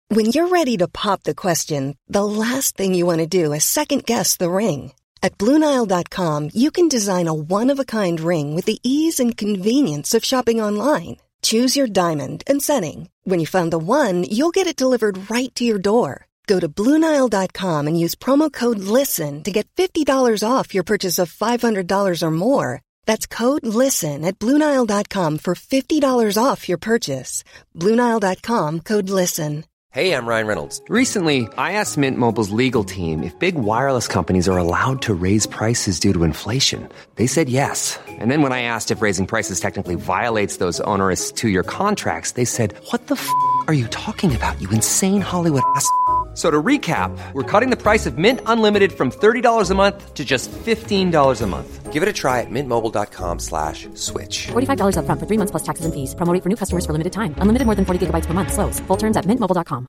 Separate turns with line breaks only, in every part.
When you're ready to pop the question, the last thing you want to do is second-guess the ring. At BlueNile.com, you can design a one-of-a-kind ring with the ease and convenience of shopping online. Choose your diamond and setting. When you find the one, you'll get it delivered right to your door. Go to BlueNile.com and use promo code LISTEN to get $50 off your purchase of $500 or more. That's code LISTEN at BlueNile.com for $50 off your purchase. BlueNile.com, code LISTEN.
Hey, I'm Ryan Reynolds. Recently, I asked Mint Mobile's legal team if big wireless companies are allowed to raise prices due to inflation. They said yes. And then when I asked if raising prices technically violates those onerous two-year contracts, they said, "What the f*** are you talking about, you insane Hollywood ass?" So to recap, we're cutting the price of Mint Unlimited from $30 a month to just $15 a month. Give it a try at mintmobile.com/switch.
$45 up front for 3 months plus taxes and fees. Promo rate for new customers for limited time. Unlimited more than 40 gigabytes per month. Slows full terms at mintmobile.com.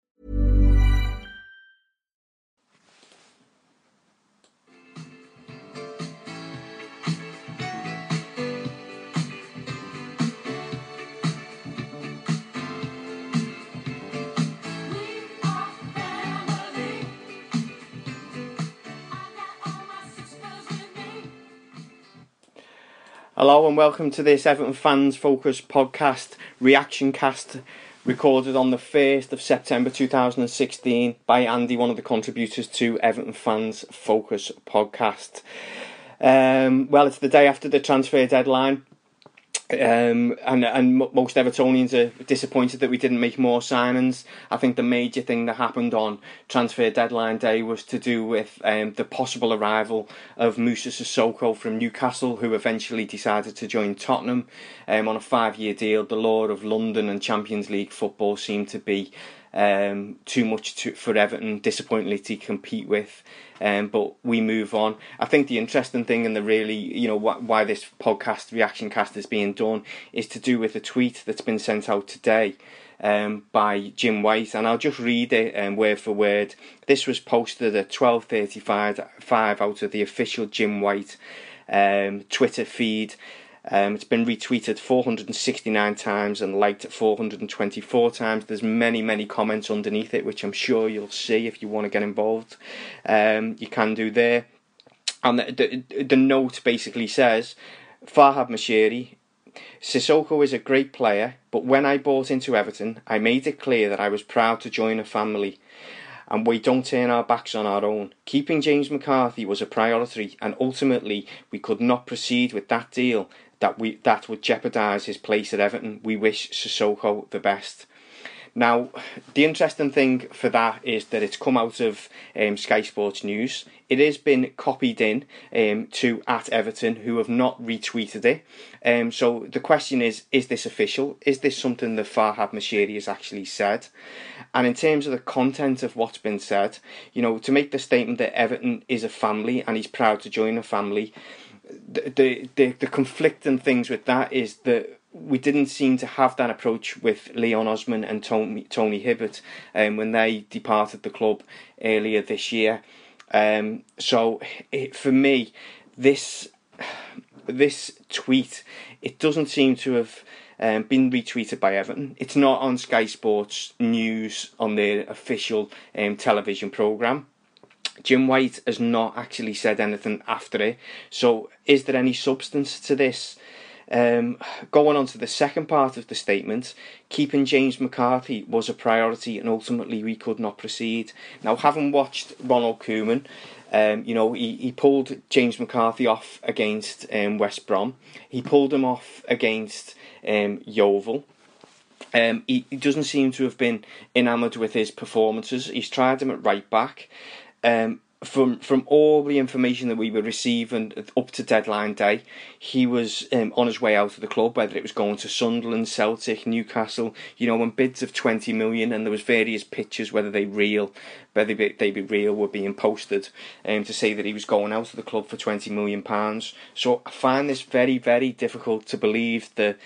Hello and welcome to this Everton Fans Focus podcast, reaction cast, recorded on the 1st of September 2016 by Andy, one of the contributors to Everton Fans Focus podcast. Well, it's the day after the transfer deadline. And most Evertonians are disappointed that we didn't make more signings. I think the major thing that happened on transfer deadline day was to do with the possible arrival of Moussa Sissoko from Newcastle, who eventually decided to join Tottenham on a 5-year deal. The law of London and Champions League football seemed to be too much for Everton, disappointingly, to compete with. But we move on. I think the interesting thing and the really, why this podcast, reaction cast, is being done is to do with a tweet that's been sent out today by Jim White, and I'll just read it word for word. This was posted at 12:35 out of the official Jim White Twitter feed. It's been retweeted 469 times and liked 424 times. There's many comments underneath it, which I'm sure you'll see if you want to get involved. You can do there. And the note basically says, Farhad Moshiri, Sissoko is a great player, but when I bought into Everton, I made it clear that I was proud to join a family. And we don't turn our backs on our own. Keeping James McCarthy was a priority, and ultimately we could not proceed with that deal that would jeopardise his place at Everton. We wish Sissoko the best. Now, the interesting thing for that is that it's come out of Sky Sports News. It has been copied in to @Everton, who have not retweeted it. So the question is this official? Is this something that Farhad Moshiri has actually said? And in terms of the content of what's been said, to make the statement that Everton is a family and he's proud to join a family, the conflicting things with that is that we didn't seem to have that approach with Leon Osman and Tony Hibbert when they departed the club earlier this year. For me, this tweet, it doesn't seem to have been retweeted by Everton. It's not on Sky Sports News on their official television programme. Jim White has not actually said anything after it. So is there any substance to this? Going on to the second part of the statement, keeping James McCarthy was a priority and ultimately we could not proceed. Now, having watched Ronald Koeman, he pulled James McCarthy off against West Brom. He pulled him off against Yeovil. He doesn't seem to have been enamoured with his performances. He's tried him at right back. From all the information that we were receiving up to deadline day, he was on his way out of the club, whether it was going to Sunderland, Celtic, Newcastle, on bids of 20 million, and there was various pictures, whether they be real, were being posted to say that he was going out of the club for £20 million. So I find this very, very difficult to believe that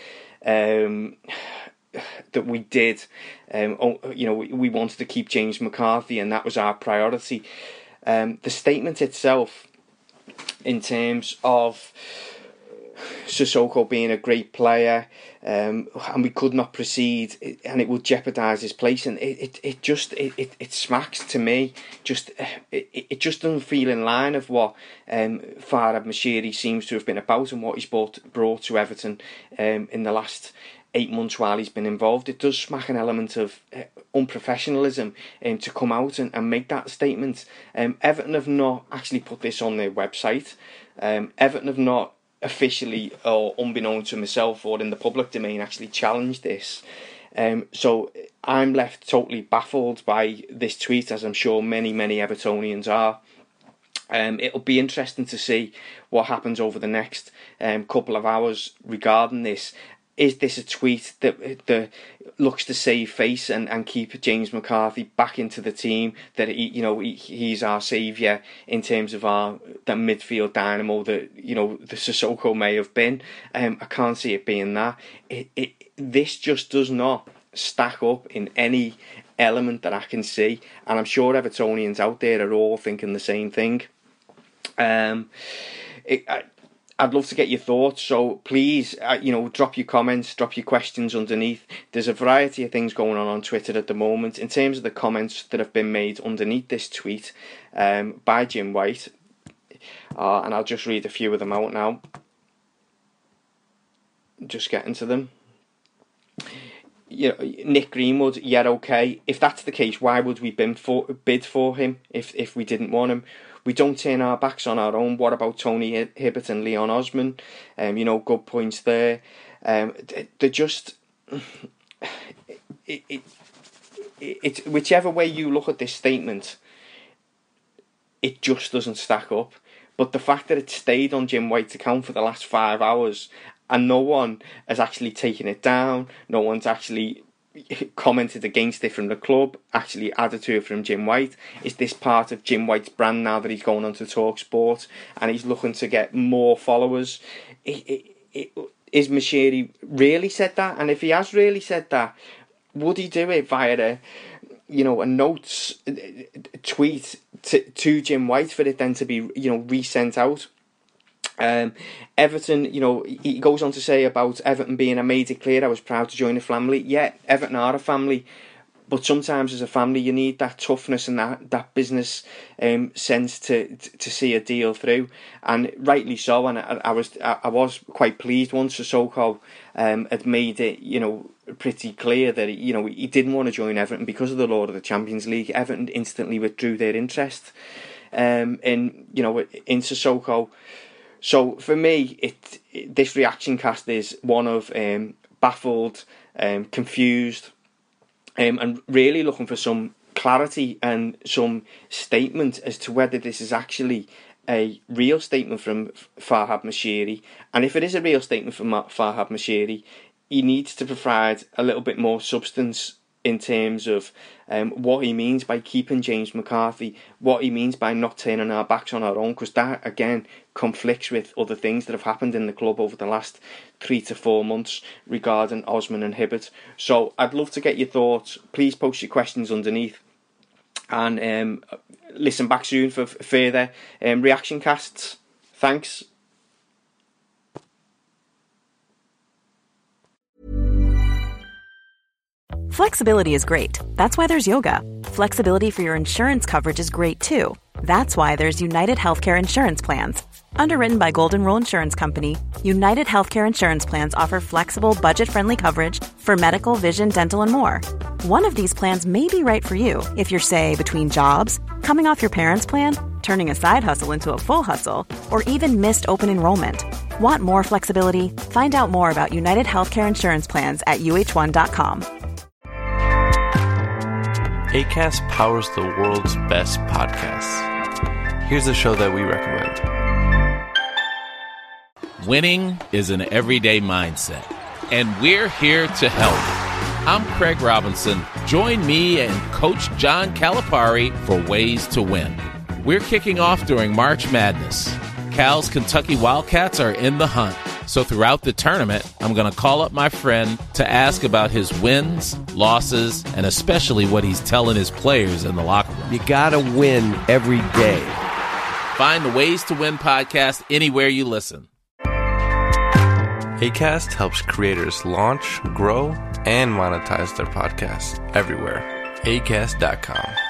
we did. We wanted to keep James McCarthy, and that was our priority. The statement itself, in terms of Sissoko being a great player, and we could not proceed, and it would jeopardise his place. And it smacks to me. It just doesn't feel in line of what Farhad Moshiri seems to have been about and what he's brought to Everton in the last 8 months while he's been involved. It does smack an element of unprofessionalism to come out and make that statement. Everton have not actually put this on their website. Everton have not officially, or unbeknown to myself or in the public domain, actually challenged this. So I'm left totally baffled by this tweet, as I'm sure many Evertonians are. It'll be interesting to see what happens over the next couple of hours regarding this. Is this a tweet that looks to save face and keep James McCarthy back into the team? That he's our saviour in terms of that midfield dynamo that the Sissoko may have been. I can't see it being that. This just does not stack up in any element that I can see, and I'm sure Evertonians out there are all thinking the same thing. I'd love to get your thoughts, so please, drop your comments, drop your questions underneath. There's a variety of things going on Twitter at the moment. In terms of the comments that have been made underneath this tweet by Jim White, and I'll just read a few of them out now. Just getting to them. Nick Greenwood, okay. If that's the case, why would we bid for him if we didn't want him? We don't turn our backs on our own. What about Tony Hibbert and Leon Osman? Good points there. They're just... It's whichever way you look at this statement, it just doesn't stack up. But the fact that it stayed on Jim White's account for the last 5 hours and no one has actually taken it down, no one's actually commented against it from the club, actually added to it from Jim White. Is this part of Jim White's brand now that he's going on to TalkSport and he's looking to get more followers? Is Moshiri really said that? And if he has really said that, would he do it via a notes tweet to Jim White for it then to be resent out? Everton, he goes on to say about Everton being, I made it clear I was proud to join a family. Yeah, Everton are a family, but sometimes as a family you need that toughness and that business sense to see a deal through, and rightly so. And I was quite pleased once Sissoko had made it pretty clear that he didn't want to join Everton because of the law of the Champions League. Everton instantly withdrew their interest in Sissoko. So for me, this reaction cast is one of baffled, confused, and really looking for some clarity and some statement as to whether this is actually a real statement from Farhad Moshiri. And if it is a real statement from Farhad Moshiri, he needs to provide a little bit more substance in terms of what he means by keeping James McCarthy, what he means by not turning our backs on our own, because that, again, conflicts with other things that have happened in the club over the last 3 to 4 months regarding Osman and Hibbert. So I'd love to get your thoughts. Please post your questions underneath, and listen back soon for further reaction casts. Thanks.
Flexibility is great. That's why there's yoga. Flexibility for your insurance coverage is great too. That's why there's United Healthcare Insurance Plans. Underwritten by Golden Rule Insurance Company, United Healthcare Insurance Plans offer flexible, budget-friendly coverage for medical, vision, dental, and more. One of these plans may be right for you if you're, say, between jobs, coming off your parents' plan, turning a side hustle into a full hustle, or even missed open enrollment. Want more flexibility? Find out more about United Healthcare Insurance Plans at UH1.com.
Acast powers the world's best podcasts. Here's a show that we recommend.
Winning is an everyday mindset, and we're here to help. I'm Craig Robinson. Join me and Coach John Calipari for Ways to Win. We're kicking off during March Madness. Cal's Kentucky Wildcats are in the hunt. So throughout the tournament, I'm going to call up my friend to ask about his wins, losses, and especially what he's telling his players in the locker room.
You got to win every day.
Find the Ways to Win podcast anywhere you listen.
Acast helps creators launch, grow, and monetize their podcasts everywhere. Acast.com.